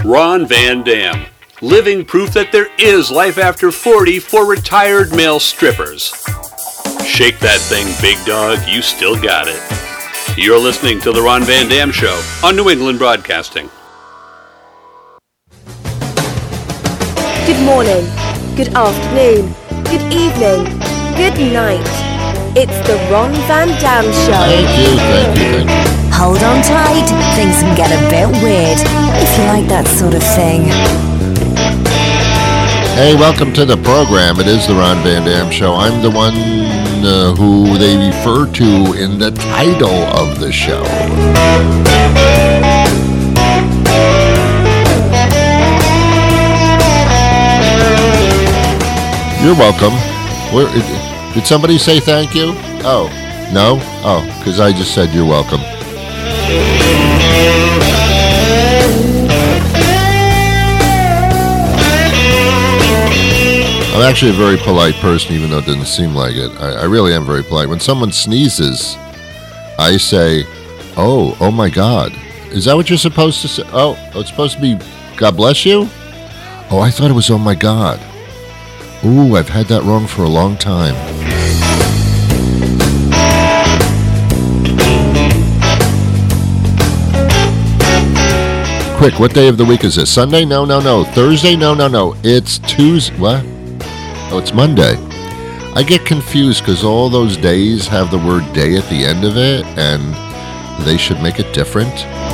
Ron Van Dam, living proof that there is life after 40 for retired male strippers. Shake that thing, big dog, you still got it. You're listening to The Ron Van Dam Show on New England Broadcasting. Good morning, good afternoon, good evening, good night. It's The Ron Van Dam Show. Thank you. Hold on tight, things can get a bit weird, if you like that sort of thing. Hey, welcome to the program. It is the Ron Van Dam Show. I'm the one who they refer to in the title of the show. You're welcome. Did somebody say thank you? Oh, no? Oh, because I just said you're welcome. I'm actually a very polite person, even though it doesn't seem like it. I really am very polite. When someone sneezes, I say, oh my God. Is that what you're supposed to say? Oh, it's supposed to be, God bless you? Oh, I thought it was, oh my God. Ooh, I've had that wrong for a long time. Quick, what day of the week is this? Sunday? No. Thursday? No. It's Tuesday. What? Oh, it's Monday. I get confused because all those days have the word day at the end of it, and they should make it different.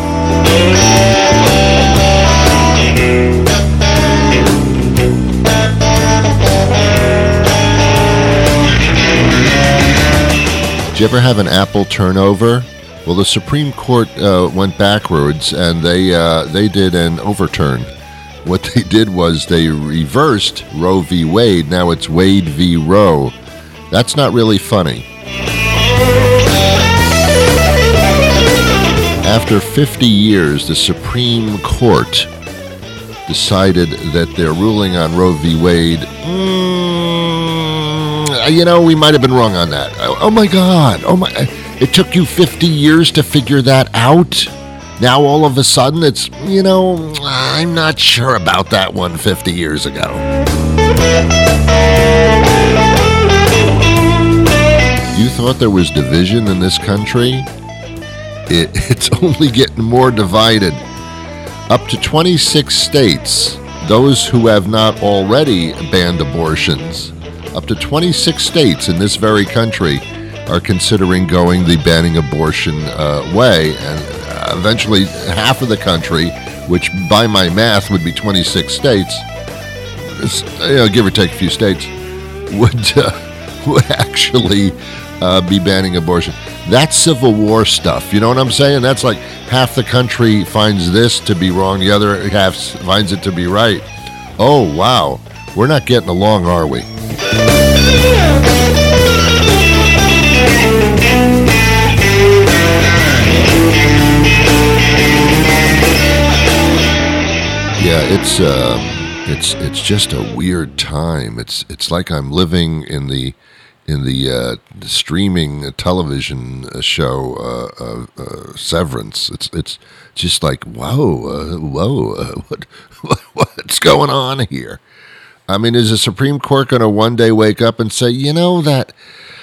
Did you ever have an apple turnover? Well, the Supreme Court went backwards, and they did an overturn. What they did was they reversed Roe v. Wade. Now it's Wade v. Roe. That's not really funny. After 50 years, the Supreme Court decided that their ruling on Roe v. Wade, we might have been wrong on that. Oh my God. It took you 50 years to figure that out? Now all of a sudden it's, I'm not sure about that one 50 years ago. You thought there was division in this country? It's only getting more divided. Up to 26 states, those who have not already banned abortions, up to 26 states in this very country are considering going the banning abortion way, and eventually half of the country, which by my math would be 26 states, give or take a few states, would actually be banning abortion. That's Civil War stuff, you know what I'm saying? That's like half the country finds this to be wrong, the other half finds it to be right. Oh, wow. We're not getting along, are we? Yeah, it's just a weird time. It's like I'm living in the streaming television show Severance. It's just like what's going on here? I mean, is the Supreme Court going to one day wake up and say, that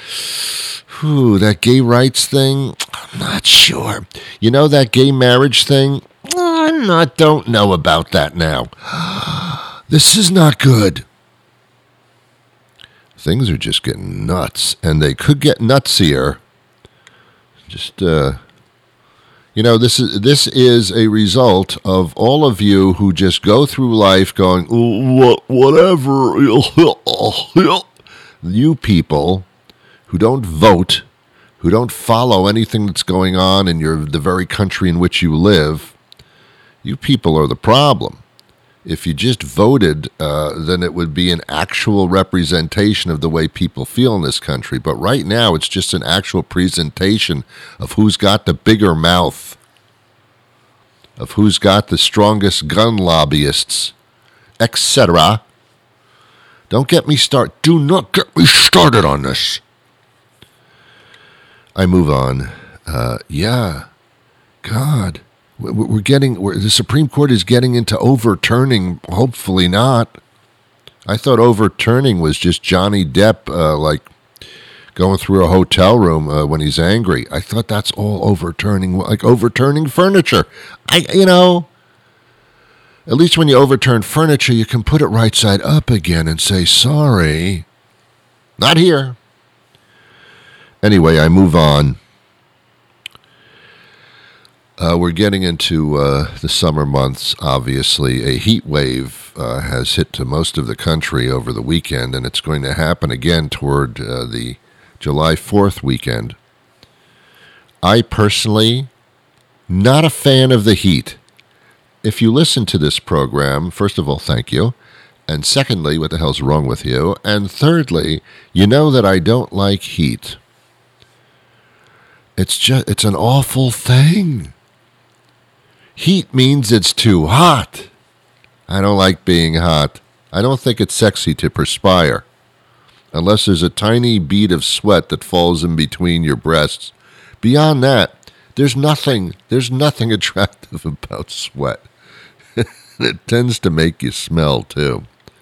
gay rights thing? I'm not sure. That gay marriage thing? Don't know about that now. This is not good. Things are just getting nuts, and they could get nutsier. Just, this is a result of all of you who just go through life going, whatever. You people who don't vote, who don't follow anything that's going on in the very country in which you live, you people are the problem. If you just voted, then it would be an actual representation of the way people feel in this country. But right now, it's just an actual presentation of who's got the bigger mouth, of who's got the strongest gun lobbyists, etc. Do not get me started on this. I move on. God, the Supreme Court is getting into overturning. Hopefully not. I thought overturning was just Johnny Depp, like going through a hotel room when he's angry. I thought that's all overturning, like overturning furniture. At least when you overturn furniture, you can put it right side up again and say, sorry. Not here. Anyway, I move on. We're getting into the summer months, obviously. A heat wave has hit to most of the country over the weekend, and it's going to happen again toward the July 4th weekend. I personally, not a fan of the heat. If you listen to this program, first of all, thank you. And secondly, what the hell's wrong with you? And thirdly, you know that I don't like heat. It's an awful thing. Heat means it's too hot. I don't like being hot. I don't think it's sexy to perspire. Unless there's a tiny bead of sweat that falls in between your breasts. Beyond that, there's nothing attractive about sweat. It tends to make you smell, too.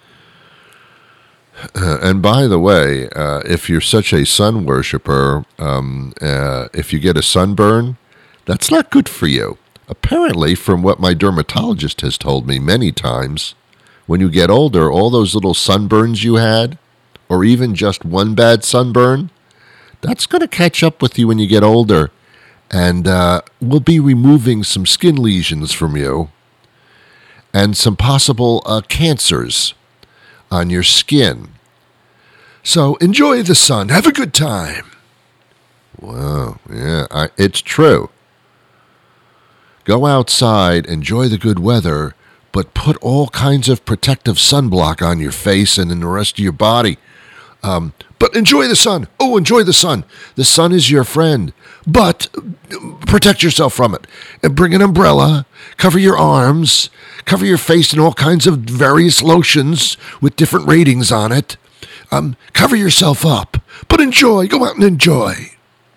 And by the way, if you're such a sun worshiper, if you get a sunburn, that's not good for you. Apparently, from what my dermatologist has told me many times, when you get older, all those little sunburns you had, or even just one bad sunburn, that's going to catch up with you when you get older, and we'll be removing some skin lesions from you and some possible cancers on your skin. So enjoy the sun. Have a good time. Wow, yeah, it's true. Go outside, enjoy the good weather, but put all kinds of protective sunblock on your face and in the rest of your body. But enjoy the sun. Oh, enjoy the sun. The sun is your friend. But protect yourself from it. And bring an umbrella. Cover your arms. Cover your face in all kinds of various lotions with different ratings on it. Cover yourself up. But enjoy. Go out and enjoy.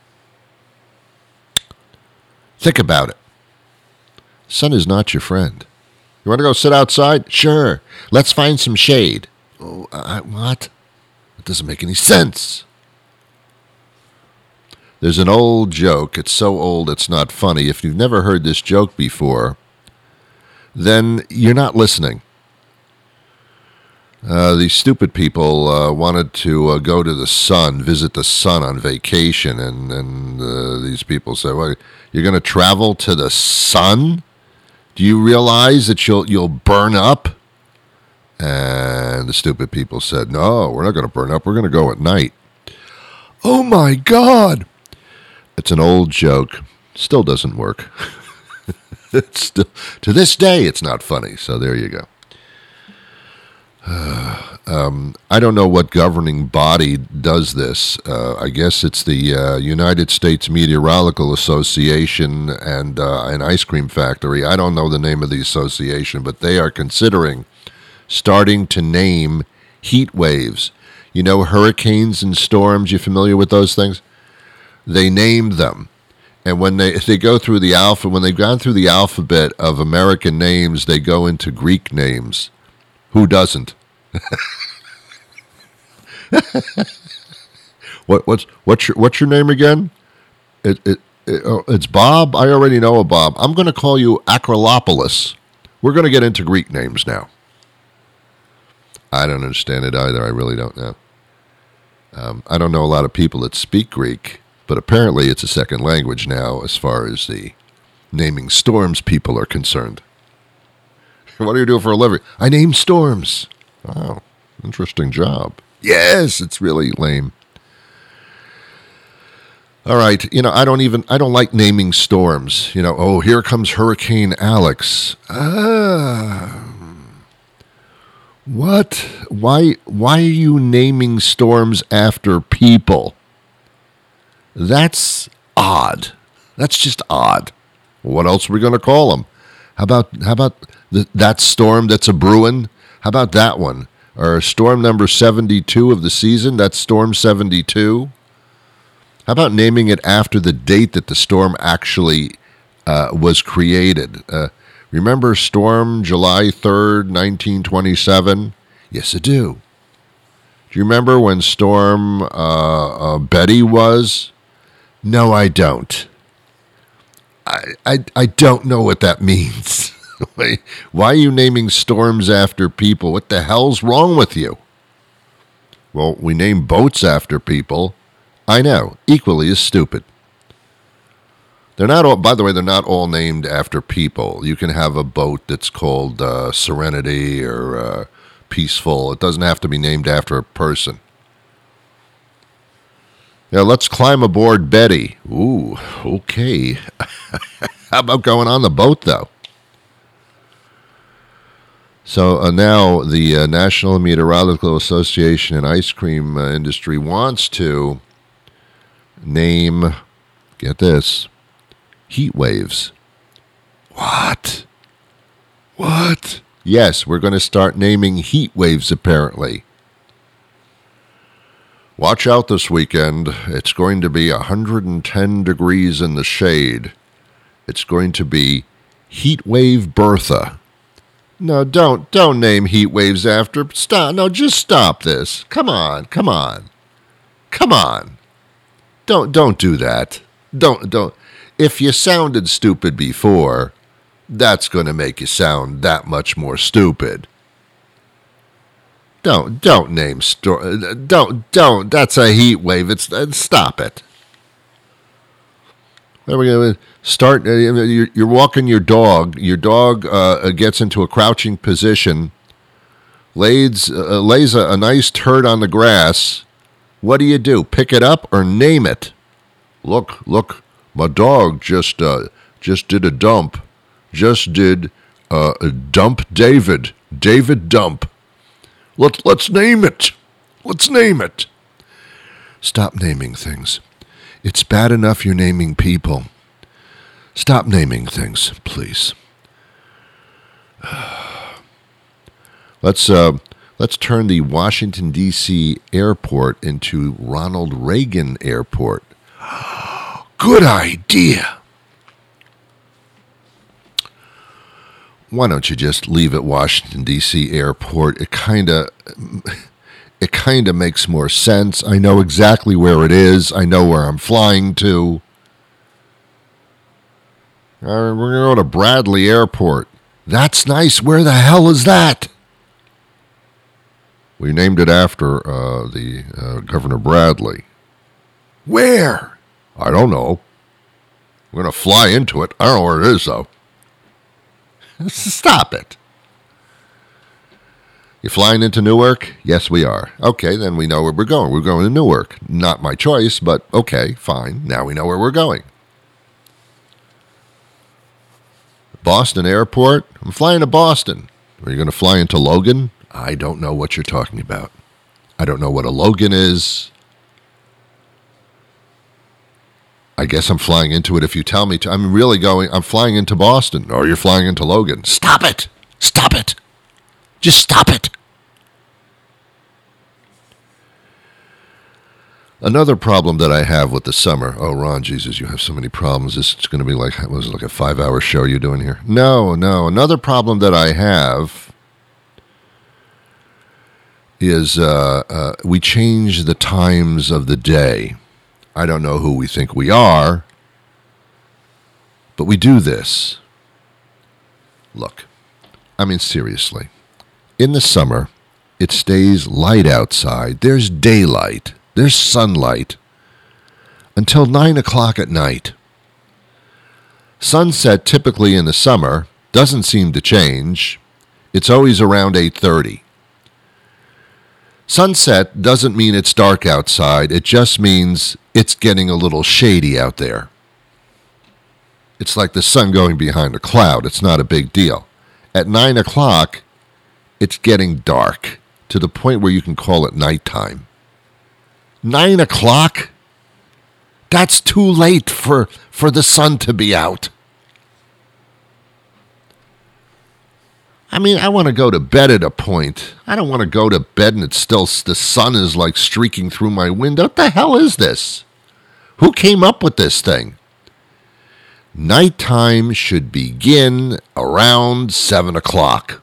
Think about it. Sun is not your friend. You want to go sit outside? Sure. Let's find some shade. Oh, what? It doesn't make any sense. There's an old joke. It's so old it's not funny. If you've never heard this joke before, then you're not listening. These stupid people wanted to go to the sun, visit the sun on vacation, and these people said, well, you're going to travel to the sun? Do you realize that you'll burn up? And the stupid people said, no, we're not going to burn up. We're going to go at night. Oh, my God. It's an old joke. Still doesn't work. It's still, to this day, it's not funny. So there you go. I don't know what governing body does this. I guess it's the United States Meteorological Association and an ice cream factory. I don't know the name of the association, but they are considering starting to name heat waves. You know, hurricanes and storms, you familiar with those things? They named them. And when they go through the when they've gone through the alphabet of American names, they go into Greek names. Who doesn't? What's your name again? It's Bob. I already know a Bob. I'm going to call you Acropolis. We're going to get into Greek names now. I don't understand it either. I really don't know. I don't know a lot of people that speak Greek, but apparently it's a second language now as far as the naming storms people are concerned. What do you do for a living? I name storms. Wow, interesting job. Yes, it's really lame. All right, I don't like naming storms. Oh, here comes Hurricane Alex. What? Why are you naming storms after people? That's odd. That's just odd. What else are we going to call them? How about that storm that's a brewing? How about that one? Or storm number 72 of the season, that's Storm 72. How about naming it after the date that the storm actually was created. Remember Storm July 3rd, 1927? Yes, I do. Do you remember when Storm Betty was? No, I don't. I don't know what that means. Why are you naming storms after people? What the hell's wrong with you? Well, we name boats after people. I know, equally as stupid. They're not all, by the way, they're not all named after people. You can have a boat that's called Serenity or Peaceful. It doesn't have to be named after a person. Now, let's climb aboard Betty. Ooh, okay. How about going on the boat, though? So now the National Meteorological Association and ice cream industry wants to name, get this, heat waves. What? What? Yes, we're going to start naming heat waves, apparently. Watch out this weekend. It's going to be 110 degrees in the shade. It's going to be Heat Wave Bertha. No, don't name heat waves after. Stop. No, just stop this. Come on. Don't do that. Don't. If you sounded stupid before, that's going to make you sound that much more stupid. Don't name don't. That's a heat wave. Stop it. What are we going to start? You're walking your dog. Your dog gets into a crouching position, lays a nice turd on the grass. What do? Pick it up or name it? Look, my dog just did a dump. Just did a dump David. David dump. Let's name it. Let's name it. Stop naming things. It's bad enough you're naming people. Stop naming things, please. Let's turn the Washington, D.C. airport into Ronald Reagan Airport. Good idea. Why don't you just leave at Washington, D.C. airport? It kind of makes more sense. I know exactly where it is. I know where I'm flying to. We're going to go to Bradley Airport. That's nice. Where the hell is that? We named it after the Governor Bradley. Where? I don't know. We're going to fly into it. I don't know where it is, though. Stop it. You flying into Newark? Yes, we are. Okay, then we know where we're going. We're going to Newark. Not my choice, but okay, fine. Now we know where we're going. Boston Airport? I'm flying to Boston. Are you going to fly into Logan? I don't know what you're talking about. I don't know what a Logan is. I guess I'm flying into it if you tell me to. I'm flying into Boston. Or you're flying into Logan. Stop it! Stop it! Just stop it! Another problem that I have with the summer. Oh, Ron, Jesus, you have so many problems. This is going to be like a 5-hour show you're doing here? No. Another problem that I have is we change the times of the day. I don't know who we think we are, but we do this. Look, I mean, seriously. In the summer, it stays light outside. There's daylight. There's sunlight until 9 o'clock at night. Sunset typically in the summer doesn't seem to change. It's always around 8:30. Sunset doesn't mean it's dark outside. It just means it's getting a little shady out there. It's like the sun going behind a cloud. It's not a big deal. At 9 o'clock, it's getting dark to the point where you can call it nighttime. 9 o'clock? That's too late for the sun to be out. I mean, I want to go to bed at a point. I don't want to go to bed and the sun is like streaking through my window. What the hell is this? Who came up with this thing? Nighttime should begin around 7 o'clock.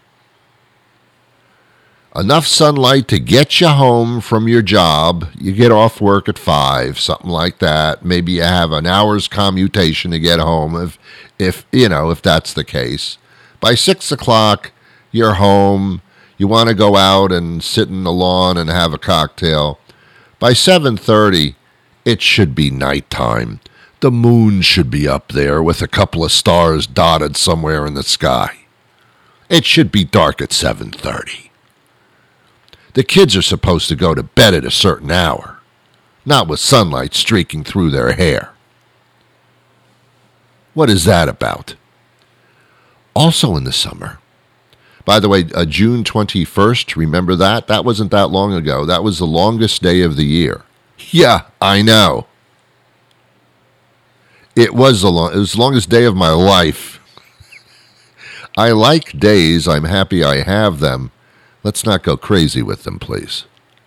Enough sunlight to get you home from your job. You get off work at 5, something like that. Maybe you have an hour's commutation to get home if that's the case. By 6 o'clock, you're home. You want to go out and sit in the lawn and have a cocktail. By 7:30, it should be nighttime. The moon should be up there with a couple of stars dotted somewhere in the sky. It should be dark at 7:30. The kids are supposed to go to bed at a certain hour, not with sunlight streaking through their hair. What is that about? Also in the summer. By the way, June 21st, remember that? That wasn't that long ago. That was the longest day of the year. Yeah, I know. It was the longest day of my life. I like days. I'm happy I have them. Let's not go crazy with them, please.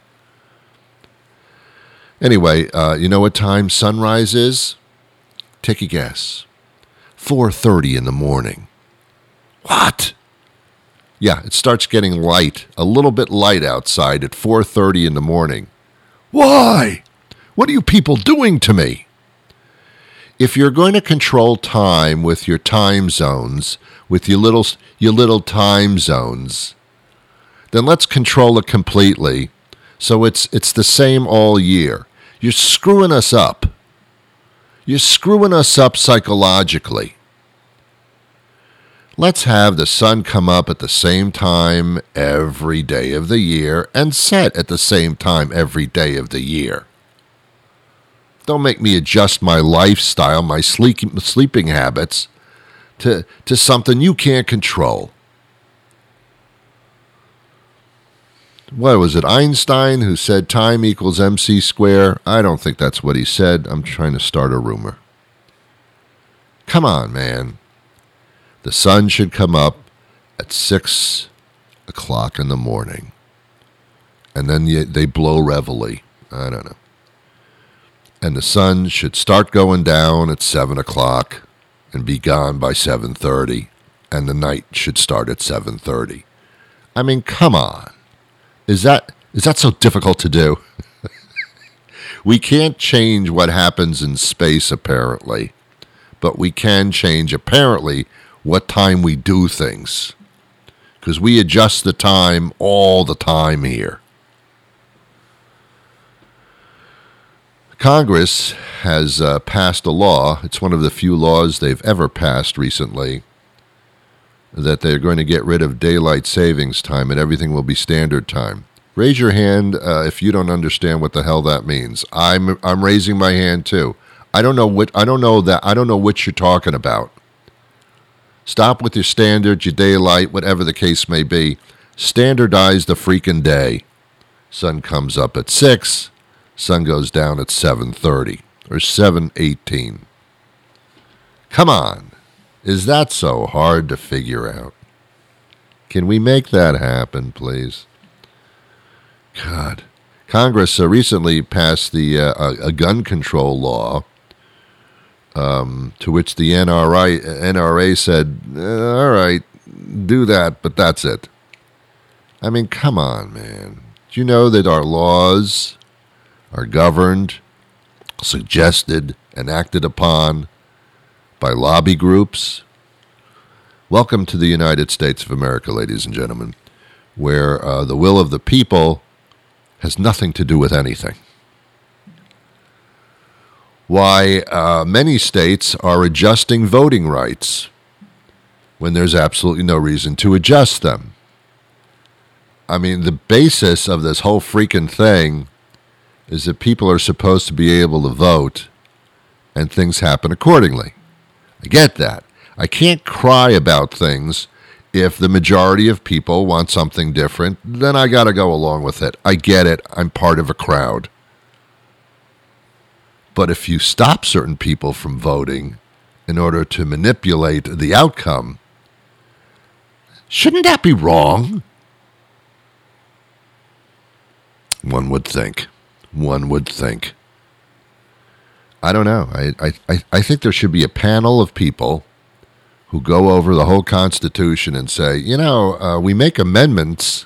Anyway, you know what time sunrise is? Take a guess. 4:30 in the morning. What? Yeah, it starts getting light, a little bit light outside at 4:30 in the morning. Why? What are you people doing to me? If you're going to control time with your time zones, with your little time zones, then let's control it completely so it's the same all year. You're screwing us up. You're screwing us up psychologically. Let's have the sun come up at the same time every day of the year and set at the same time every day of the year. Don't make me adjust my lifestyle, my sleeping habits to something you can't control. What was it, Einstein who said time equals MC square? I don't think that's what he said. I'm trying to start a rumor. Come on, man. The sun should come up at 6 o'clock in the morning. And then they blow reveille. I don't know. And the sun should start going down at 7 o'clock and be gone by 7:30. And the night should start at 7:30. I mean, come on. Is that so difficult to do? We can't change what happens in space, apparently. But we can change, apparently, what time we do things, because we adjust the time all the time here. Congress has passed a law. It's one of the few laws they've ever passed recently, that they're going to get rid of daylight savings time and everything will be standard time. Raise your hand if you don't understand what the hell that means. I'm raising my hand too. I don't know what you're talking about. Stop with your standard, your daylight, whatever the case may be. Standardize the freaking day. Sun comes up at 6, sun goes down at 7:30 or 7:18. Come on. Is that so hard to figure out? Can we make that happen, please? God. Congress recently passed a gun control law, to which the NRA said, all right, do that, but that's it. I mean, come on, man. Do you know that our laws are governed, suggested, and acted upon by lobby groups? Welcome to the United States of America, ladies and gentlemen, where the will of the people has nothing to do with anything. Why many states are adjusting voting rights when there's absolutely no reason to adjust them. I mean, the basis of this whole freaking thing is that people are supposed to be able to vote and things happen accordingly. I get that. I can't cry about things. If the majority of people want something different, then I got to go along with it. I get it. I'm part of a crowd. But if you stop certain people from voting in order to manipulate the outcome, shouldn't that be wrong? One would think. I don't know. I think there should be a panel of people who go over the whole Constitution and say, we make amendments.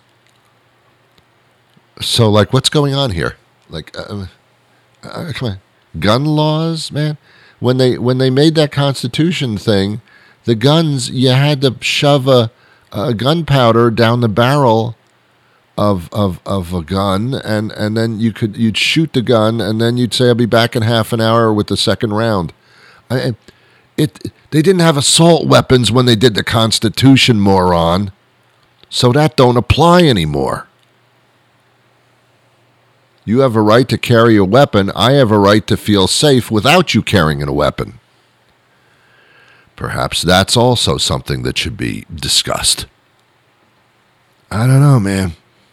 So, what's going on here? Come on. Gun laws, man. When they made that Constitution thing, the guns, you had to shove a gunpowder down the barrel of a gun, and then you'd shoot the gun, and then you'd say, I'll be back in half an hour with the second round. They didn't have assault weapons when they did the Constitution, moron. So that don't apply anymore. You have a right to carry a weapon. I have a right to feel safe without you carrying a weapon. Perhaps that's also something that should be discussed. I don't know, man.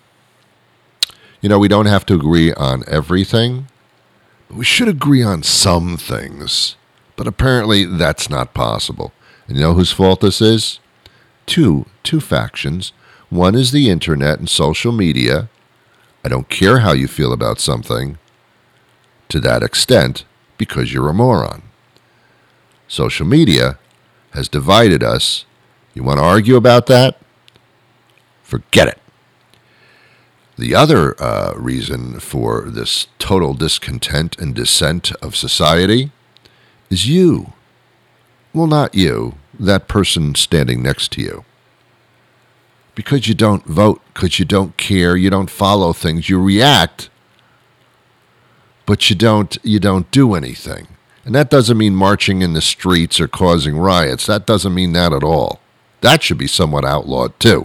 We don't have to agree on everything, but we should agree on some things. But apparently that's not possible. And you know whose fault this is? Two factions. One is the internet and social media. I don't care how you feel about something to that extent because you're a moron. Social media has divided us. You want to argue about that? Forget it. The other reason for this total discontent and dissent of society is you. Well, not you, that person standing next to you. Because you don't vote, because you don't care, you don't follow things, you react, but you don't do anything. And that doesn't mean marching in the streets or causing riots. That doesn't mean that at all. That should be somewhat outlawed too.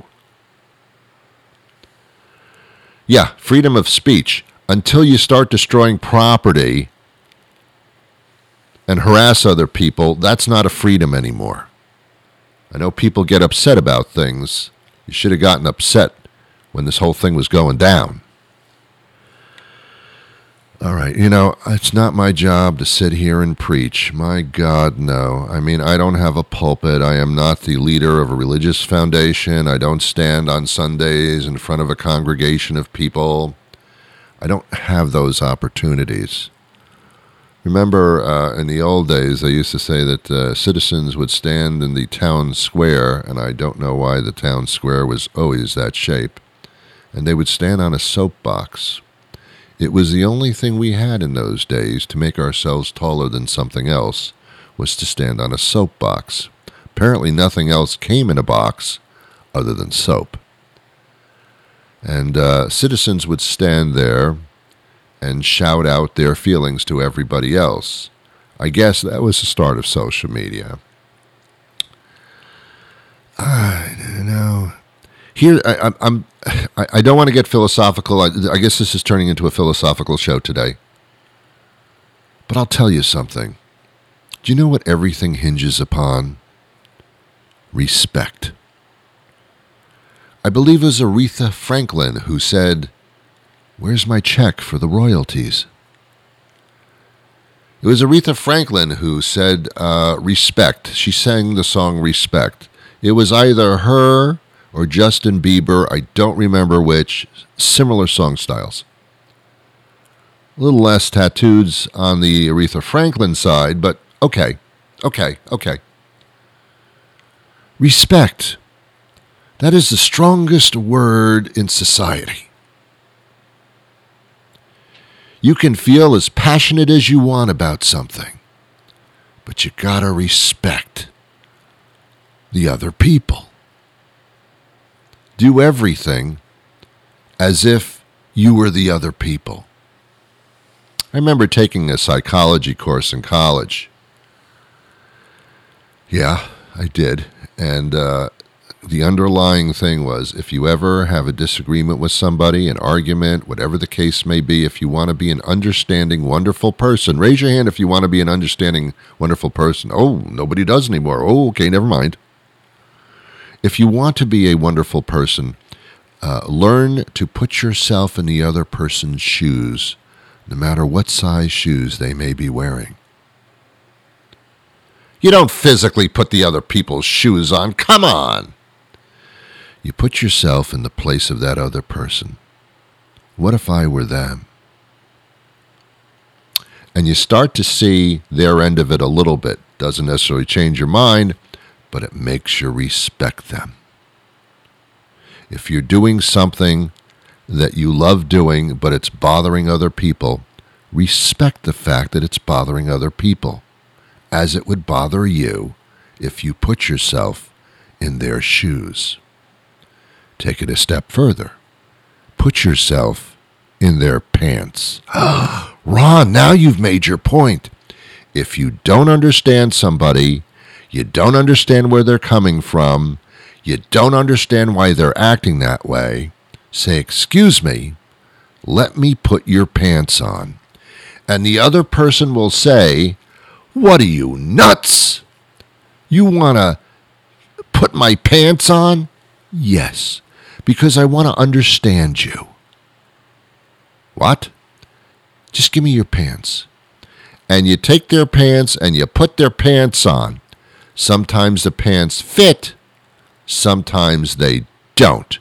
Yeah, freedom of speech. Until you start destroying property and harass other people, that's not a freedom anymore. I know people get upset about things. You should have gotten upset when this whole thing was going down. All right, it's not my job to sit here and preach. My God, no. I mean, I don't have a pulpit. I am not the leader of a religious foundation. I don't stand on Sundays in front of a congregation of people. I don't have those opportunities. Remember, in the old days, they used to say that citizens would stand in the town square, and I don't know why the town square was always that shape, and they would stand on a soapbox. It was the only thing we had in those days to make ourselves taller than something else, was to stand on a soapbox. Apparently nothing else came in a box other than soap. And citizens would stand there and shout out their feelings to everybody else. I guess that was the start of social media. I don't know. Here, I don't want to get philosophical. I guess this is turning into a philosophical show today. But I'll tell you something. Do you know what everything hinges upon? Respect. I believe it was Aretha Franklin who said, "Where's my check for the royalties?" It was Aretha Franklin who said, respect. She sang the song Respect. It was either her or Justin Bieber, I don't remember which, similar song styles. A little less tattoos on the Aretha Franklin side, but okay. Respect. That is the strongest word in society. You can feel as passionate as you want about something, but you gotta respect the other people. Do everything as if you were the other people. I remember taking a psychology course in college. Yeah, I did. And the underlying thing was, if you ever have a disagreement with somebody, an argument, whatever the case may be, if you want to be an understanding, wonderful person, raise your hand if you want to be an understanding, wonderful person. Oh, nobody does anymore. Oh, okay, never mind. If you want to be a wonderful person, learn to put yourself in the other person's shoes, no matter what size shoes they may be wearing. You don't physically put the other people's shoes on. Come on. You put yourself in the place of that other person. What if I were them? and you start to see their end of it a little bit. Doesn't necessarily change your mind, but it makes you respect them. If you're doing something that you love doing, but it's bothering other people, respect the fact that it's bothering other people, as it would bother you if you put yourself in their shoes. Take it a step further. Put yourself in their pants. Ron, now you've made your point. If you don't understand somebody, you don't understand where they're coming from, you don't understand why they're acting that way, say, excuse me, let me put your pants on. And the other person will say, what are you, nuts? You want to put my pants on? Yes, because I want to understand you. What? Just give me your pants. And you take their pants and you put their pants on. Sometimes the pants fit, sometimes they don't.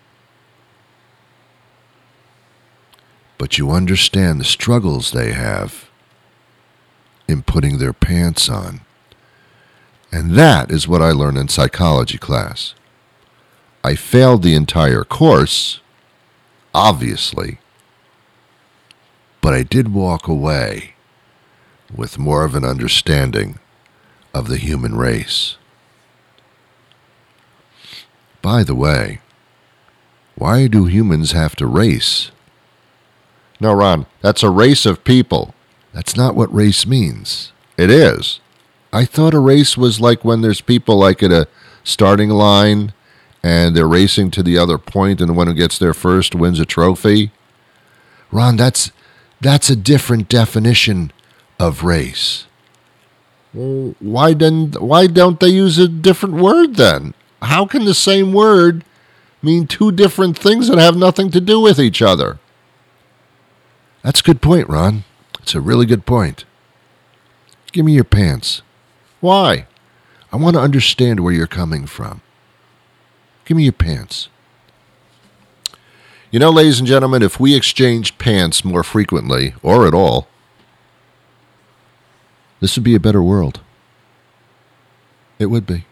But you understand the struggles they have in putting their pants on. And that is what I learned in psychology class. I failed the entire course, obviously, but I did walk away with more of an understanding of the human race. By the way, why do humans have to race? No, Ron, that's a race of people. That's not what race means. It is. I thought a race was like when there's people like at a starting line and they're racing to the other point and the one who gets there first wins a trophy. Ron, that's a different definition of race. Well, why don't they use a different word then? How can the same word mean two different things that have nothing to do with each other? That's a good point, Ron. It's a really good point. Give me your pants. Why? I want to understand where you're coming from. Give me your pants. You know, ladies and gentlemen, if we exchange pants more frequently, or at all, this would be a better world. It would be.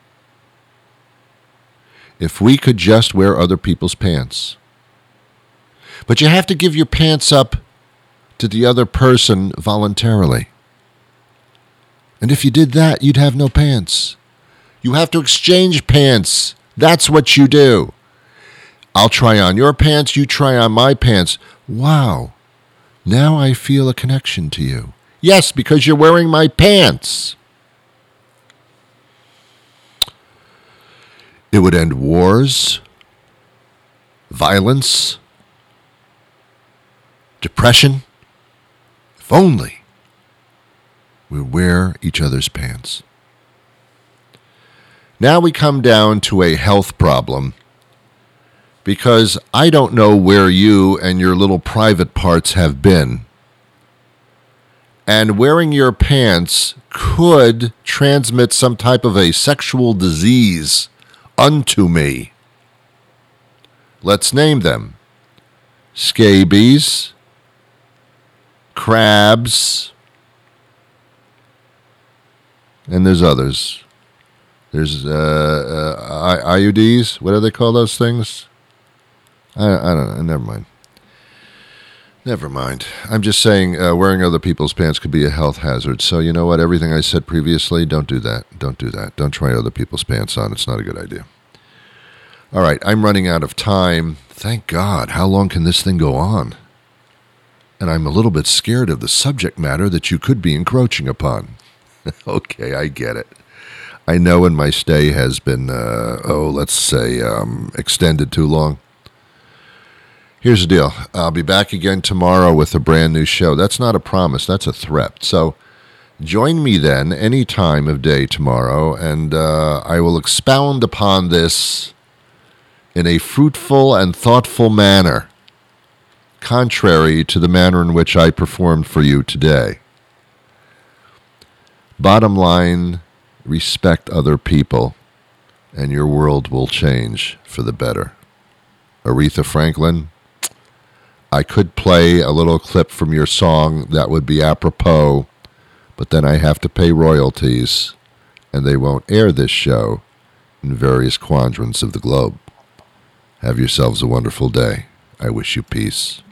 If we could just wear other people's pants. But you have to give your pants up to the other person voluntarily. And if you did that, you'd have no pants. You have to exchange pants. That's what you do. I'll try on your pants, you try on my pants. Wow. Now I feel a connection to you. Yes, because you're wearing my pants. It would end wars, violence, depression. If only we wear each other's pants. Now we come down to a health problem, because I don't know where you and your little private parts have been. And wearing your pants could transmit some type of a sexual disease unto me. Let's name them. Scabies, crabs, and there's others. There's IUDs. What do they call those things? I don't know. Never mind. I'm just saying wearing other people's pants could be a health hazard. So you know what? Everything I said previously, don't do that. Don't do that. Don't try other people's pants on. It's not a good idea. All right. I'm running out of time. Thank God. How long can this thing go on? And I'm a little bit scared of the subject matter that you could be encroaching upon. Okay, I get it. I know when my stay has been, extended too long. Here's the deal. I'll be back again tomorrow with a brand new show. That's not a promise. That's a threat. So join me then any time of day tomorrow, and I will expound upon this in a fruitful and thoughtful manner, contrary to the manner in which I performed for you today. Bottom line, respect other people, and your world will change for the better. Aretha Franklin, I could play a little clip from your song that would be apropos, but then I have to pay royalties, and they won't air this show in various quadrants of the globe. Have yourselves a wonderful day. I wish you peace.